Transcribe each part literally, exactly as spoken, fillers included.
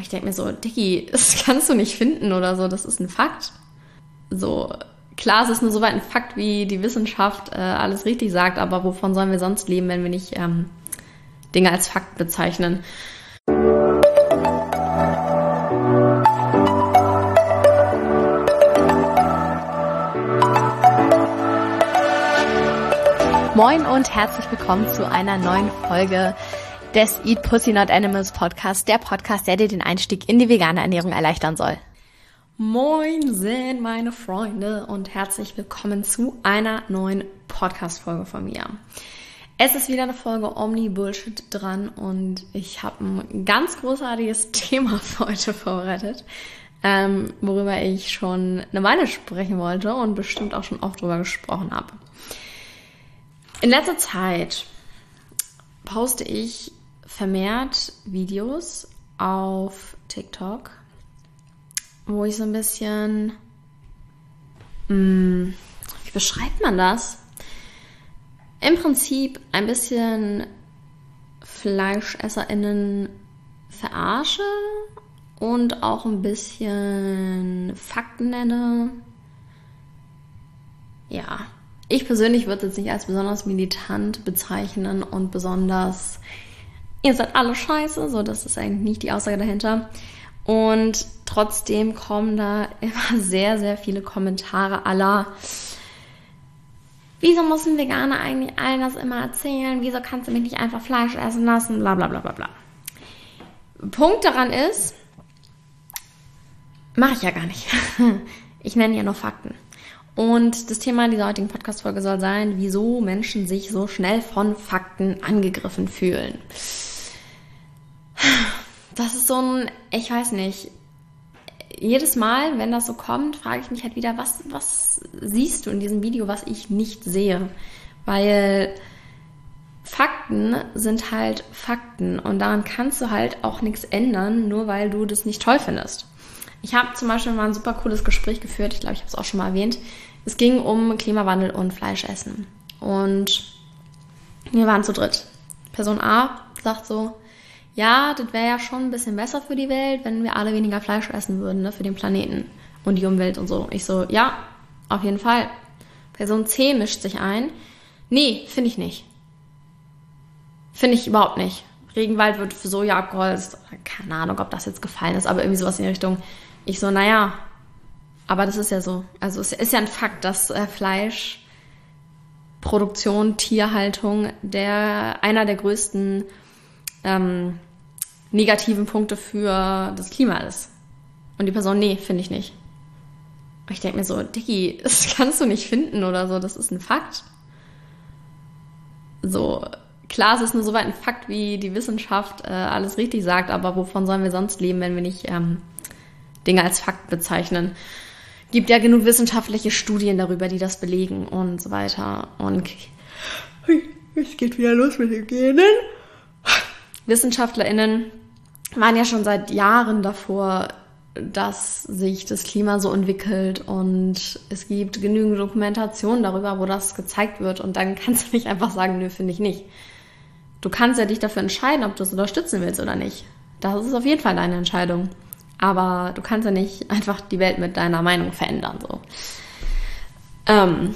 Ich denke mir so, Diggi, das kannst du nicht finden oder so, das ist ein Fakt. So, klar, es ist nur so weit ein Fakt, wie die Wissenschaft äh, alles richtig sagt, aber wovon sollen wir sonst leben, wenn wir nicht ähm, Dinge als Fakt bezeichnen? Moin und herzlich willkommen zu einer neuen Folge des Eat Pussy Not Animals Podcast, der Podcast, der dir den Einstieg in die vegane Ernährung erleichtern soll. Moinsen, meine Freunde, und herzlich willkommen zu einer neuen Podcast-Folge von mir. Es ist wieder eine Folge Omni-Bullshit dran und ich habe ein ganz großartiges Thema für heute vorbereitet, ähm, worüber ich schon eine Weile sprechen wollte und bestimmt auch schon oft drüber gesprochen habe. In letzter Zeit poste ich vermehrt Videos auf TikTok, wo ich so ein bisschen, mh, wie beschreibt man das? Im Prinzip ein bisschen FleischesserInnen verarsche und auch ein bisschen Fakten nenne. Ja. Ich persönlich würde es jetzt nicht als besonders militant bezeichnen und besonders, ihr seid alle scheiße, so, das ist eigentlich nicht die Aussage dahinter. Und trotzdem kommen da immer sehr, sehr viele Kommentare aller, wieso muss ein Veganer eigentlich allen das immer erzählen, wieso kannst du mich nicht einfach Fleisch essen lassen, bla bla bla bla bla. Punkt daran ist, mache ich ja gar nicht. Ich nenne ja nur Fakten. Und das Thema dieser heutigen Podcast-Folge soll sein, wieso Menschen sich so schnell von Fakten angegriffen fühlen. Das ist so ein, ich weiß nicht, jedes Mal, wenn das so kommt, frage ich mich halt wieder, was, was siehst du in diesem Video, was ich nicht sehe? Weil Fakten sind halt Fakten und daran kannst du halt auch nichts ändern, nur weil du das nicht toll findest. Ich habe zum Beispiel mal ein super cooles Gespräch geführt, ich glaube, ich habe es auch schon mal erwähnt. Es ging um Klimawandel und Fleischessen. Und wir waren zu dritt. Person A sagt so, ja, das wäre ja schon ein bisschen besser für die Welt, wenn wir alle weniger Fleisch essen würden, ne, für den Planeten und die Umwelt und so. Ich so, ja, auf jeden Fall. Person C mischt sich ein. Nee, finde ich nicht. Finde ich überhaupt nicht. Regenwald wird für Soja abgeholzt. Keine Ahnung, ob das jetzt gefallen ist, aber irgendwie sowas in die Richtung. Ich so, naja, aber das ist ja so. Also es ist ja ein Fakt, dass äh, Fleischproduktion, Tierhaltung der einer der größten ähm, negativen Punkte für das Klima ist. Und die Person, nee, finde ich nicht. Und ich denke mir so, Diggi, das kannst du nicht finden oder so, das ist ein Fakt. So, klar, es ist nur so weit ein Fakt, wie die Wissenschaft äh, alles richtig sagt, aber wovon sollen wir sonst leben, wenn wir nicht ähm, Dinge als Fakt bezeichnen? Gibt ja genug wissenschaftliche Studien darüber, die das belegen und so weiter. Und es geht wieder los mit den Genen. WissenschaftlerInnen waren ja schon seit Jahren davor, dass sich das Klima so entwickelt und es gibt genügend Dokumentationen darüber, wo das gezeigt wird und dann kannst du nicht einfach sagen, nö, finde ich nicht. Du kannst ja dich dafür entscheiden, ob du es unterstützen willst oder nicht. Das ist auf jeden Fall deine Entscheidung. Aber du kannst ja nicht einfach die Welt mit deiner Meinung verändern. So. Ähm,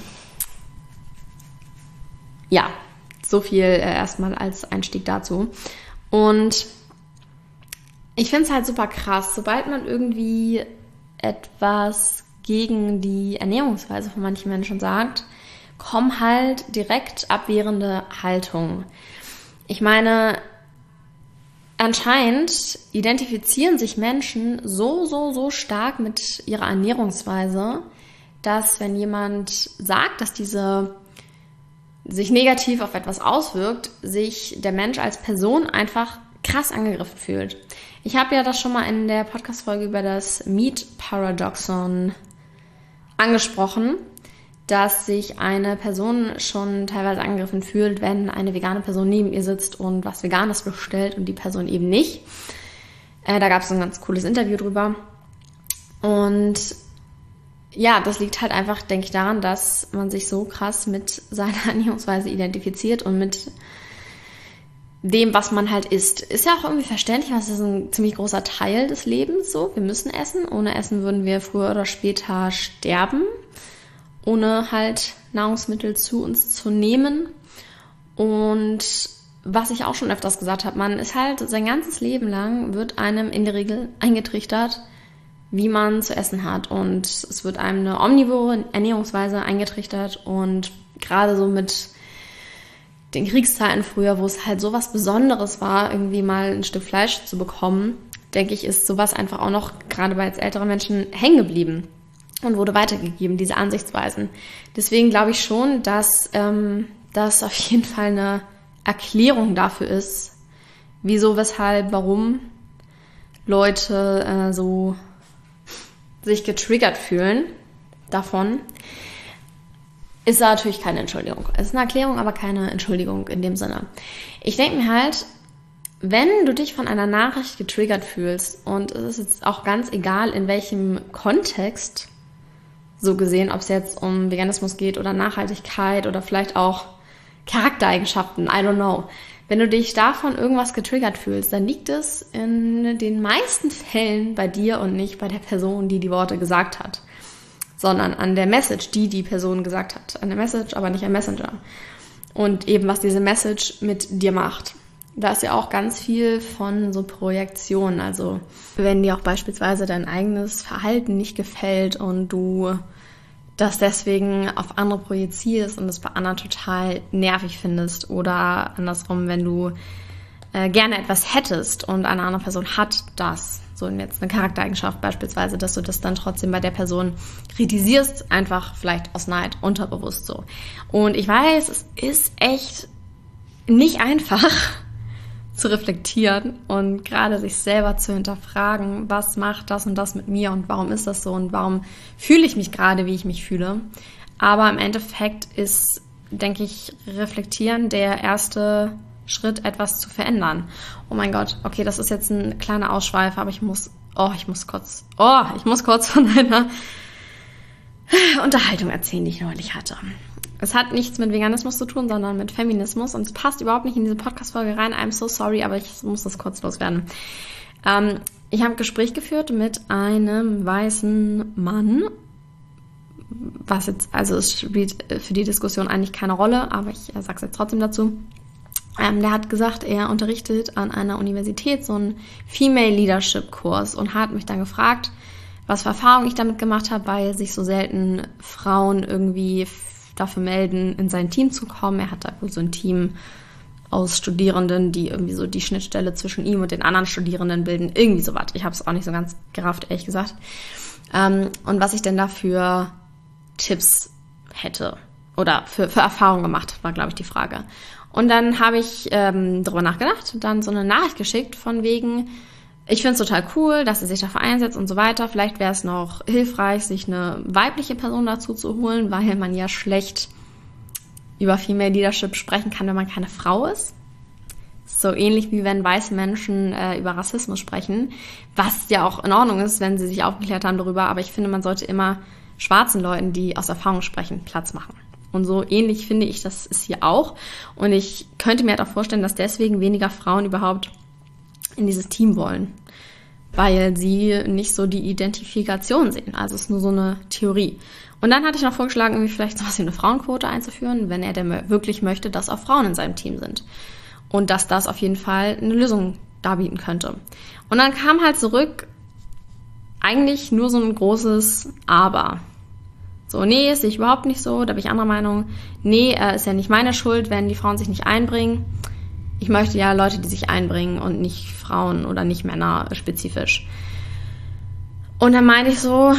ja, so viel äh, erstmal als Einstieg dazu. Und ich finde es halt super krass, sobald man irgendwie etwas gegen die Ernährungsweise von manchen Menschen sagt, kommen halt direkt abwehrende Haltungen. Ich meine, anscheinend identifizieren sich Menschen so, so, so stark mit ihrer Ernährungsweise, dass wenn jemand sagt, dass diese sich negativ auf etwas auswirkt, sich der Mensch als Person einfach krass angegriffen fühlt. Ich habe ja das schon mal in der Podcast-Folge über das Meat Paradoxon angesprochen, dass sich eine Person schon teilweise angegriffen fühlt, wenn eine vegane Person neben ihr sitzt und was Veganes bestellt und die Person eben nicht. Äh, da gab es ein ganz cooles Interview drüber. Und ja, das liegt halt einfach, denke ich, daran, dass man sich so krass mit seiner Ernährungsweise identifiziert und mit dem, was man halt isst. Ist ja auch irgendwie verständlich, was ist ein ziemlich großer Teil des Lebens so. Wir müssen essen. Ohne Essen würden wir früher oder später sterben, ohne halt Nahrungsmittel zu uns zu nehmen. Und was ich auch schon öfters gesagt habe, man ist halt sein ganzes Leben lang, wird einem in der Regel eingetrichtert, wie man zu essen hat. Und es wird einem eine omnivore Ernährungsweise eingetrichtert. Und gerade so mit den Kriegszeiten früher, wo es halt so was Besonderes war, irgendwie mal ein Stück Fleisch zu bekommen, denke ich, ist sowas einfach auch noch, gerade bei jetzt älteren Menschen, hängen geblieben und wurde weitergegeben, diese Ansichtsweisen. Deswegen glaube ich schon, dass ähm, das auf jeden Fall eine Erklärung dafür ist, wieso, weshalb, warum Leute äh, so sich getriggert fühlen davon. Ist natürlich keine Entschuldigung. Es ist eine Erklärung, aber keine Entschuldigung in dem Sinne. Ich denke mir halt, wenn du dich von einer Nachricht getriggert fühlst, und es ist jetzt auch ganz egal, in welchem Kontext, so gesehen, ob es jetzt um Veganismus geht oder Nachhaltigkeit oder vielleicht auch Charaktereigenschaften, I don't know. Wenn du dich davon irgendwas getriggert fühlst, dann liegt es in den meisten Fällen bei dir und nicht bei der Person, die die Worte gesagt hat, sondern an der Message, die die Person gesagt hat. An der Message, aber nicht am Messenger. Und eben, was diese Message mit dir macht. Da ist ja auch ganz viel von so Projektionen. Also wenn dir auch beispielsweise dein eigenes Verhalten nicht gefällt und du das deswegen auf andere projizierst und es bei anderen total nervig findest. Oder andersrum, wenn du äh, gerne etwas hättest und eine andere Person hat das, so jetzt eine Charaktereigenschaft beispielsweise, dass du das dann trotzdem bei der Person kritisierst, einfach vielleicht aus Neid, unterbewusst so. Und ich weiß, es ist echt nicht einfach zu reflektieren und gerade sich selber zu hinterfragen, was macht das und das mit mir und warum ist das so und warum fühle ich mich gerade, wie ich mich fühle. Aber im Endeffekt ist, denke ich, reflektieren der erste Schritt, etwas zu verändern. Oh mein Gott, okay, das ist jetzt ein kleiner Ausschweif, aber ich muss, oh, ich muss kurz, oh, ich muss kurz von einer Unterhaltung erzählen, die ich neulich hatte. Es hat nichts mit Veganismus zu tun, sondern mit Feminismus und es passt überhaupt nicht in diese Podcast-Folge rein. I'm so sorry, aber ich muss das kurz loswerden. Ähm, ich habe ein Gespräch geführt mit einem weißen Mann, was jetzt, also es spielt für die Diskussion eigentlich keine Rolle, aber ich äh, sage es jetzt trotzdem dazu. Ähm, der hat gesagt, er unterrichtet an einer Universität so einen Female Leadership Kurs und hat mich dann gefragt, was für Erfahrungen ich damit gemacht habe, weil sich so selten Frauen irgendwie dafür melden, in sein Team zu kommen. Er hat da so ein Team aus Studierenden, die irgendwie so die Schnittstelle zwischen ihm und den anderen Studierenden bilden. Irgendwie sowas. Ich habe es auch nicht so ganz gerafft, ehrlich gesagt. Ähm, und was ich denn da für Tipps hätte oder für, für Erfahrungen gemacht, war, glaube ich, die Frage. Und dann habe ich ähm, darüber nachgedacht und dann so eine Nachricht geschickt von wegen, ich finde es total cool, dass er sich dafür einsetzt und so weiter. Vielleicht wäre es noch hilfreich, sich eine weibliche Person dazu zu holen, weil man ja schlecht über Female Leadership sprechen kann, wenn man keine Frau ist. So ähnlich wie wenn weiße Menschen äh, über Rassismus sprechen, was ja auch in Ordnung ist, wenn sie sich aufgeklärt haben darüber. Aber ich finde, man sollte immer schwarzen Leuten, die aus Erfahrung sprechen, Platz machen. Und so ähnlich finde ich, das ist hier auch. Und ich könnte mir halt auch vorstellen, dass deswegen weniger Frauen überhaupt in dieses Team wollen, weil sie nicht so die Identifikation sehen. Also es ist nur so eine Theorie. Und dann hatte ich noch vorgeschlagen, irgendwie vielleicht sowas wie eine Frauenquote einzuführen, wenn er denn wirklich möchte, dass auch Frauen in seinem Team sind. Und dass das auf jeden Fall eine Lösung darbieten könnte. Und dann kam halt zurück eigentlich nur so ein großes Aber. So, nee, sehe ich überhaupt nicht so, da bin ich anderer Meinung. Nee, äh, ist ja nicht meine Schuld, wenn die Frauen sich nicht einbringen. Ich möchte ja Leute, die sich einbringen und nicht Frauen oder nicht Männer spezifisch. Und dann meinte ich so,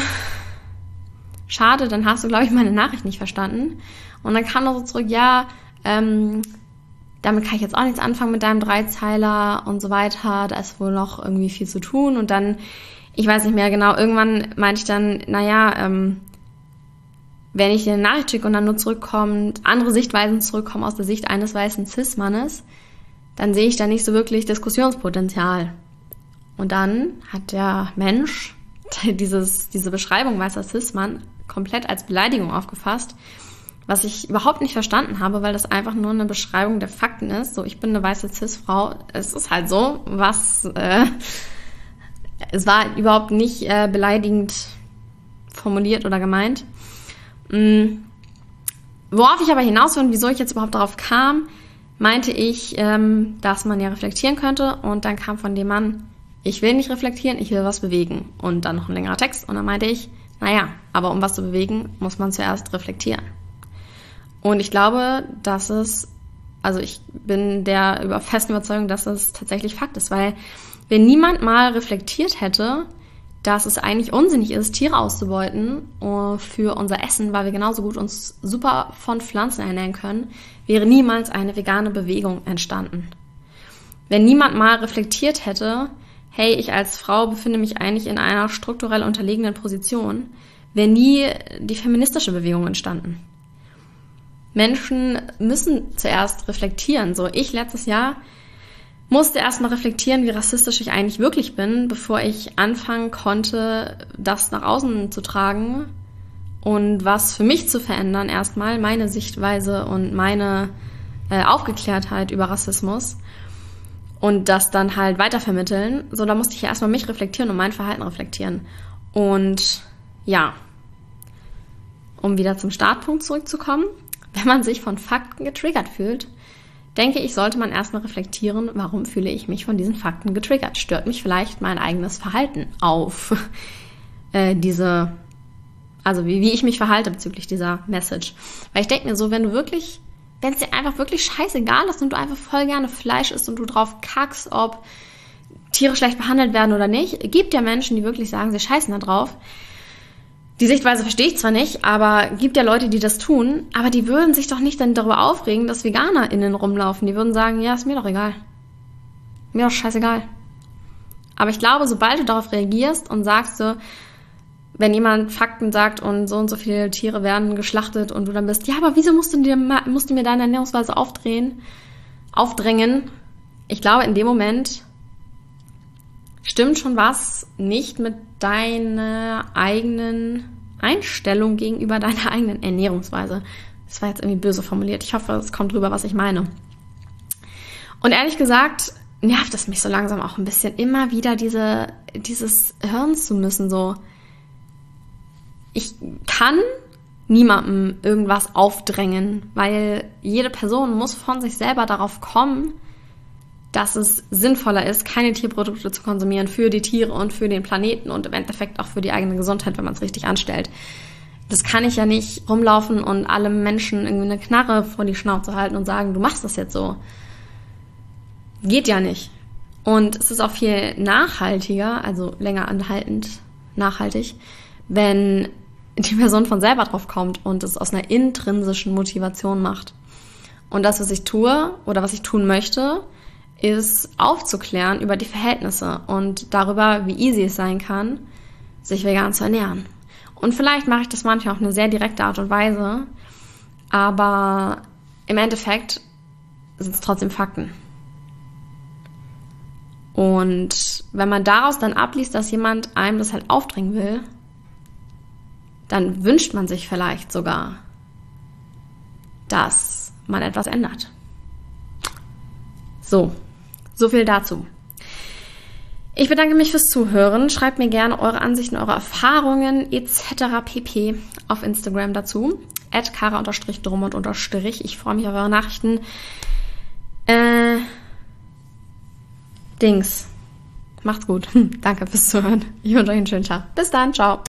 schade, dann hast du, glaube ich, meine Nachricht nicht verstanden. Und dann kam noch so zurück, ja, ähm, damit kann ich jetzt auch nichts anfangen mit deinem Dreizeiler und so weiter. Da ist wohl noch irgendwie viel zu tun. Und dann, ich weiß nicht mehr genau, irgendwann meinte ich dann, naja, ähm, wenn ich dir eine Nachricht schicke und dann nur zurückkommt, andere Sichtweisen zurückkommen aus der Sicht eines weißen Cis-Mannes, dann sehe ich da nicht so wirklich Diskussionspotenzial. Und dann hat der Mensch dieses, diese Beschreibung weißer Cis-Mann komplett als Beleidigung aufgefasst, was ich überhaupt nicht verstanden habe, weil das einfach nur eine Beschreibung der Fakten ist. So, ich bin eine weiße Cis-Frau, es ist halt so, was, äh, es war überhaupt nicht äh, beleidigend formuliert oder gemeint. Mhm. Worauf ich aber hinaus will und wieso ich jetzt überhaupt darauf kam, meinte ich, ähm, dass man ja reflektieren könnte, und dann kam von dem Mann, ich will nicht reflektieren, ich will was bewegen, und dann noch ein längerer Text, und dann meinte ich, naja, aber um was zu bewegen, muss man zuerst reflektieren. Und ich glaube, dass es, also ich bin der über festen Überzeugung, dass es tatsächlich Fakt ist, weil wenn niemand mal reflektiert hätte, dass es eigentlich unsinnig ist, Tiere auszubeuten für unser Essen, weil wir genauso gut uns super von Pflanzen ernähren können, wäre niemals eine vegane Bewegung entstanden. Wenn niemand mal reflektiert hätte, hey, ich als Frau befinde mich eigentlich in einer strukturell unterlegenen Position, wäre nie die feministische Bewegung entstanden. Menschen müssen zuerst reflektieren. So, ich letztes Jahr musste erstmal reflektieren, wie rassistisch ich eigentlich wirklich bin, bevor ich anfangen konnte, das nach außen zu tragen und was für mich zu verändern, erstmal meine Sichtweise und meine äh, Aufgeklärtheit über Rassismus und das dann halt weitervermitteln. So, da musste ich ja erstmal mich reflektieren und mein Verhalten reflektieren. Und ja, um wieder zum Startpunkt zurückzukommen, wenn man sich von Fakten getriggert fühlt, denke ich, sollte man erstmal reflektieren, warum fühle ich mich von diesen Fakten getriggert? Stört mich vielleicht mein eigenes Verhalten auf äh, diese, also wie, wie ich mich verhalte bezüglich dieser Message? Weil ich denke mir so, wenn du wirklich, wenn es dir einfach wirklich scheißegal ist und du einfach voll gerne Fleisch isst und du drauf kackst, ob Tiere schlecht behandelt werden oder nicht, gibt ja Menschen, die wirklich sagen, sie scheißen da drauf. Die Sichtweise verstehe ich zwar nicht, aber gibt ja Leute, die das tun, aber die würden sich doch nicht dann darüber aufregen, dass VeganerInnen rumlaufen. Die würden sagen, ja, ist mir doch egal. Mir doch scheißegal. Aber ich glaube, sobald du darauf reagierst und sagst so, wenn jemand Fakten sagt und so und so viele Tiere werden geschlachtet und du dann bist, ja, aber wieso musst du dir, musst du mir deine Ernährungsweise aufdrehen, aufdrängen? Ich glaube, in dem Moment stimmt schon was nicht mit deiner eigenen Einstellung gegenüber deiner eigenen Ernährungsweise. Das war jetzt irgendwie böse formuliert. Ich hoffe, es kommt rüber, was ich meine. Und ehrlich gesagt, nervt es mich so langsam auch ein bisschen, immer wieder diese, dieses hören zu müssen. So, ich kann niemandem irgendwas aufdrängen, weil jede Person muss von sich selber darauf kommen, dass es sinnvoller ist, keine Tierprodukte zu konsumieren für die Tiere und für den Planeten und im Endeffekt auch für die eigene Gesundheit, wenn man es richtig anstellt. Das kann ich ja nicht rumlaufen und alle Menschen irgendwie eine Knarre vor die Schnauze halten und sagen, du machst das jetzt so. Geht ja nicht. Und es ist auch viel nachhaltiger, also länger anhaltend nachhaltig, wenn die Person von selber drauf kommt und es aus einer intrinsischen Motivation macht. Und das, was ich tue oder was ich tun möchte, ist aufzuklären über die Verhältnisse und darüber, wie easy es sein kann, sich vegan zu ernähren. Und vielleicht mache ich das manchmal auf eine sehr direkte Art und Weise, aber im Endeffekt sind es trotzdem Fakten. Und wenn man daraus dann abliest, dass jemand einem das halt aufdrängen will, dann wünscht man sich vielleicht sogar, dass man etwas ändert. So, so viel dazu. Ich bedanke mich fürs Zuhören. Schreibt mir gerne eure Ansichten, eure Erfahrungen et cetera pp. Auf Instagram dazu. at kara-drummond-. Ich freue mich auf eure Nachrichten. Äh, Dings. Macht's gut. Danke fürs Zuhören. Ich wünsche euch einen schönen Tag. Bis dann. Ciao.